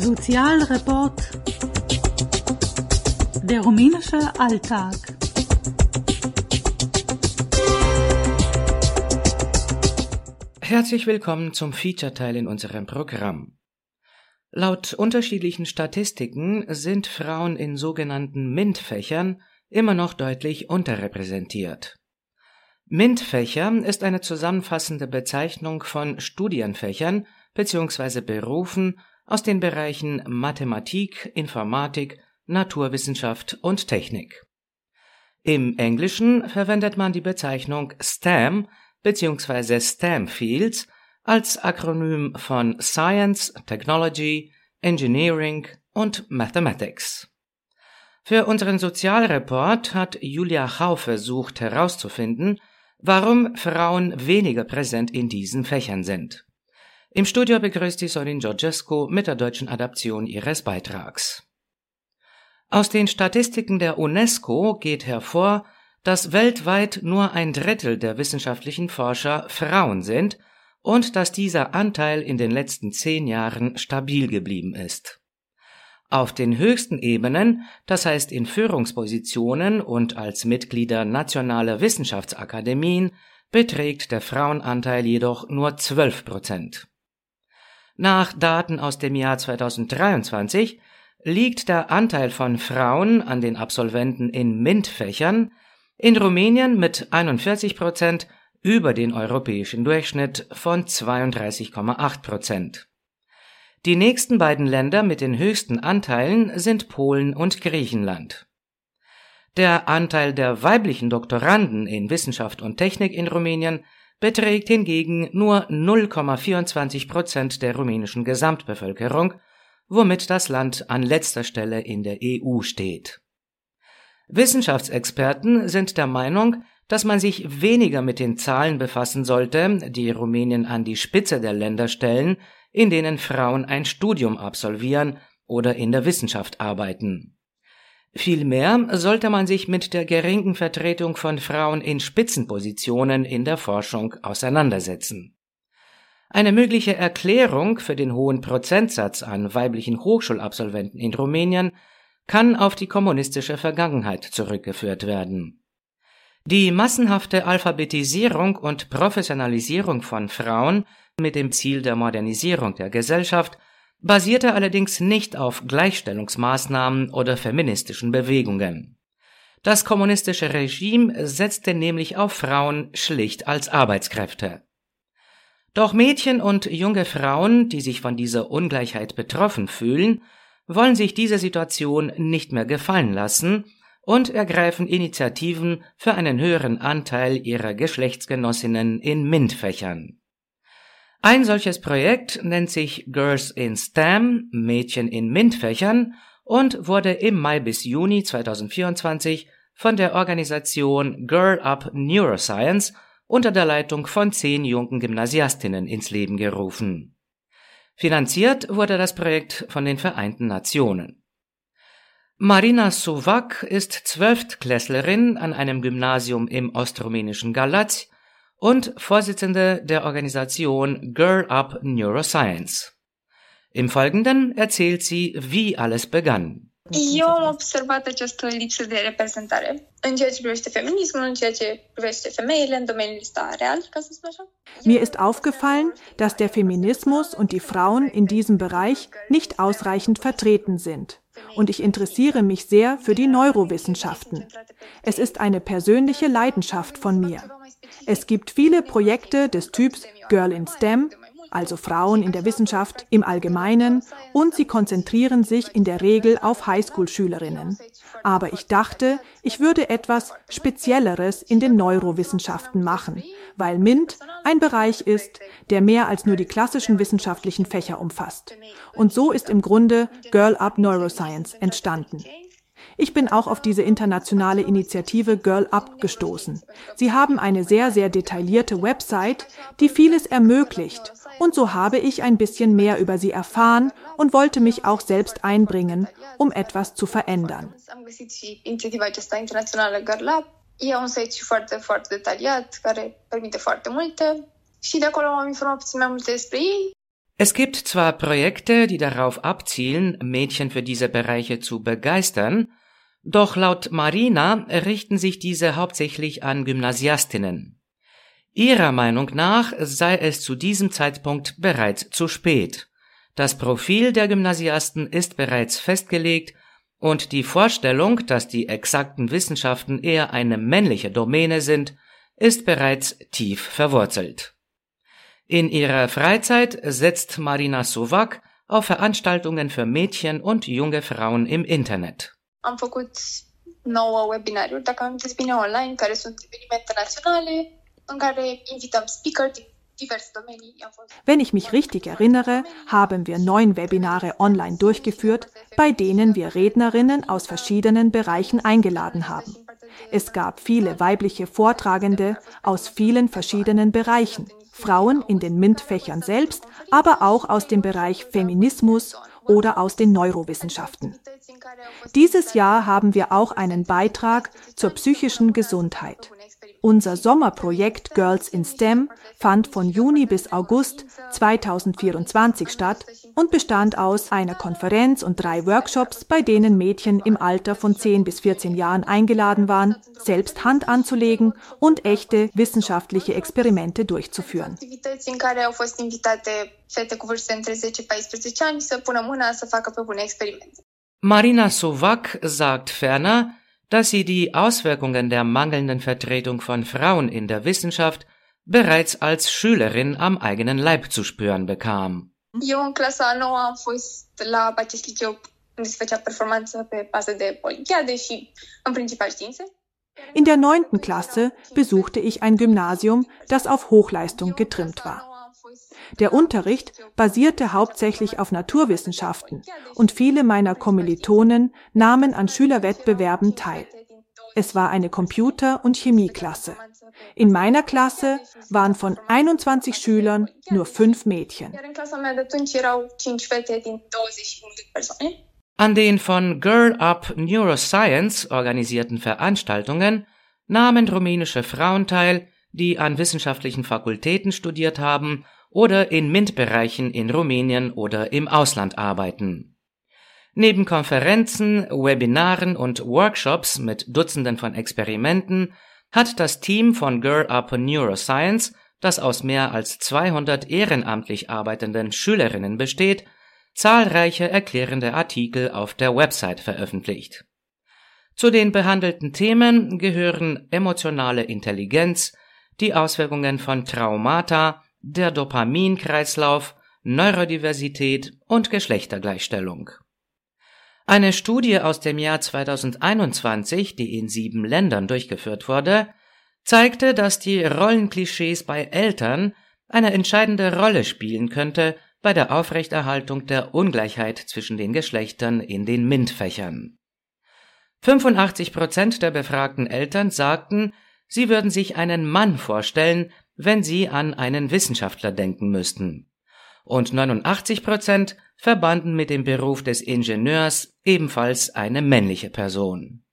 Sozialreport. Der rumänische Alltag. Herzlich willkommen zum Feature-Teil in unserem Programm. Laut unterschiedlichen Statistiken sind Frauen in sogenannten MINT-Fächern immer noch deutlich unterrepräsentiert. MINT-Fächer ist eine zusammenfassende Bezeichnung von Studienfächern bzw. Berufen aus den Bereichen Mathematik, Informatik, Naturwissenschaft und Technik. Im Englischen verwendet man die Bezeichnung STEM bzw. STEM Fields als Akronym von Science, Technology, Engineering und Mathematics. Für unseren Sozialreport hat Julia Hau versucht herauszufinden, warum Frauen weniger präsent in diesen Fächern sind. Im Studio begrüßt die Sorin Georgescu mit der deutschen Adaption ihres Beitrags. Aus den Statistiken der UNESCO geht hervor, dass weltweit nur 1/3 der wissenschaftlichen Forscher Frauen sind und dass dieser Anteil in den letzten 10 Jahren stabil geblieben ist. Auf den höchsten Ebenen, das heißt in Führungspositionen und als Mitglieder nationaler Wissenschaftsakademien, beträgt der Frauenanteil jedoch nur 12%. Nach Daten aus dem Jahr 2023 liegt der Anteil von Frauen an den Absolventen in MINT-Fächern in Rumänien mit 41% über den europäischen Durchschnitt von 32,8%. Die nächsten beiden Länder mit den höchsten Anteilen sind Polen und Griechenland. Der Anteil der weiblichen Doktoranden in Wissenschaft und Technik in Rumänien beträgt hingegen nur 0,24% der rumänischen Gesamtbevölkerung, womit das Land an letzter Stelle in der EU steht. Wissenschaftsexperten sind der Meinung, dass man sich weniger mit den Zahlen befassen sollte, die Rumänien an die Spitze der Länder stellen, in denen Frauen ein Studium absolvieren oder in der Wissenschaft arbeiten. Vielmehr sollte man sich mit der geringen Vertretung von Frauen in Spitzenpositionen in der Forschung auseinandersetzen. Eine mögliche Erklärung für den hohen Prozentsatz an weiblichen Hochschulabsolventen in Rumänien kann auf die kommunistische Vergangenheit zurückgeführt werden. Die massenhafte Alphabetisierung und Professionalisierung von Frauen mit dem Ziel der Modernisierung der Gesellschaft basierte allerdings nicht auf Gleichstellungsmaßnahmen oder feministischen Bewegungen. Das kommunistische Regime setzte nämlich auf Frauen schlicht als Arbeitskräfte. Doch Mädchen und junge Frauen, die sich von dieser Ungleichheit betroffen fühlen, wollen sich diese Situation nicht mehr gefallen lassen und ergreifen Initiativen für einen höheren Anteil ihrer Geschlechtsgenossinnen in MINT-Fächern. Ein solches Projekt nennt sich Girls in STEM, Mädchen in MINT-Fächern, und wurde im Mai bis Juni 2024 von der Organisation Girl Up Neuroscience unter der Leitung von 10 jungen Gymnasiastinnen ins Leben gerufen. Finanziert wurde das Projekt von den Vereinten Nationen. Marina Suvac ist 12-Klässlerin an einem Gymnasium im ostrumänischen Galați und Vorsitzende der Organisation Girl Up Neuroscience. Im Folgenden erzählt sie, wie alles begann. Eu am observat această lipsă de reprezentare în ceea ce privește feminismul, în ceea ce privește femeile în domeniul ăsta real, ca să spun așa. Mir ist aufgefallen, dass der Feminismus und die Frauen in diesem Bereich nicht ausreichend vertreten sind. Und ich interessiere mich sehr für die Neurowissenschaften. Es ist eine persönliche Leidenschaft von mir. Es gibt viele Projekte des Typs Girl in STEM, also Frauen in der Wissenschaft im Allgemeinen, und sie konzentrieren sich in der Regel auf Highschool-Schülerinnen. Aber ich dachte, ich würde etwas Spezielleres in den Neurowissenschaften machen, weil MINT ein Bereich ist, der mehr als nur die klassischen wissenschaftlichen Fächer umfasst. Und so ist im Grunde Girl Up Neuroscience entstanden. Ich bin auch auf diese internationale Initiative Girl Up gestoßen. Sie haben eine sehr, sehr detaillierte Website, die vieles ermöglicht. Und so habe ich ein bisschen mehr über sie erfahren und wollte mich auch selbst einbringen, um etwas zu verändern. E un site foarte, foarte detaliat, care permite foarte multe. Și de acolo am informat puțin mai multe despre ei. Es gibt zwar Projekte, die darauf abzielen, Mädchen für diese Bereiche zu begeistern, doch laut Marina richten sich diese hauptsächlich an Gymnasiastinnen. Ihrer Meinung nach sei es zu diesem Zeitpunkt bereits zu spät. Das Profil der Gymnasiasten ist bereits festgelegt und die Vorstellung, dass die exakten Wissenschaften eher eine männliche Domäne sind, ist bereits tief verwurzelt. In ihrer Freizeit setzt Marina Sovac auf Veranstaltungen für Mädchen und junge Frauen im Internet. Am făcut 9 webinariuri, dacă am amintesc bine, online, care sunt evenimente naționale, în care invităm speaker din diverse domenii. Wenn ich mich richtig erinnere, haben wir 9 Webinare online durchgeführt, bei denen wir Rednerinnen aus verschiedenen Bereichen eingeladen haben. Es gab viele weibliche Vortragende aus vielen verschiedenen Bereichen, Frauen in den MINT-Fächern selbst, aber auch aus dem Bereich Feminismus oder aus den Neurowissenschaften. Dieses Jahr haben wir auch einen Beitrag zur psychischen Gesundheit. Unser Sommerprojekt Girls in STEM fand von Juni bis August 2024 statt und bestand aus einer Konferenz und 3 Workshops, bei denen Mädchen im Alter von 10 bis 14 Jahren eingeladen waren, selbst Hand anzulegen und echte wissenschaftliche Experimente durchzuführen. Marina Sovac sagt ferner, dass sie die Auswirkungen der mangelnden Vertretung von Frauen in der Wissenschaft bereits als Schülerin am eigenen Leib zu spüren bekam. Eu în clasa a 9 am fost la acest liceu unde se făcea performanță pe bază de olimpiade și în principal științe. In der 9. Klasse besuchte ich ein Gymnasium, das auf Hochleistung getrimmt war. Der Unterricht basierte hauptsächlich auf Naturwissenschaften und viele meiner Kommilitonen nahmen an Schülerwettbewerben teil. Es war eine Computer- und Chemieklasse. In meiner Klasse waren von 21 Schülern nur 5 Mädchen. An den von Girl Up Neuroscience organisierten Veranstaltungen nahmen rumänische Frauen teil, die an wissenschaftlichen Fakultäten studiert haben oder in MINT-Bereichen in Rumänien oder im Ausland arbeiten. Neben Konferenzen, Webinaren und Workshops mit Dutzenden von Experimenten hat das Team von Girl Up Neuroscience, das aus mehr als 200 ehrenamtlich arbeitenden Schülerinnen besteht, zahlreiche erklärende Artikel auf der Website veröffentlicht. Zu den behandelten Themen gehören emotionale Intelligenz, die Auswirkungen von Traumata, der Dopaminkreislauf, Neurodiversität und Geschlechtergleichstellung. Eine Studie aus dem Jahr 2021, die in 7 Ländern durchgeführt wurde, zeigte, dass die Rollenklischees bei Eltern eine entscheidende Rolle spielen könnte bei der Aufrechterhaltung der Ungleichheit zwischen den Geschlechtern in den MINT-Fächern. 85% der befragten Eltern sagten, sie würden sich einen Mann vorstellen, wenn sie an einen Wissenschaftler denken müssten. Und 89% verbanden mit dem Beruf des Ingenieurs ebenfalls eine männliche Person.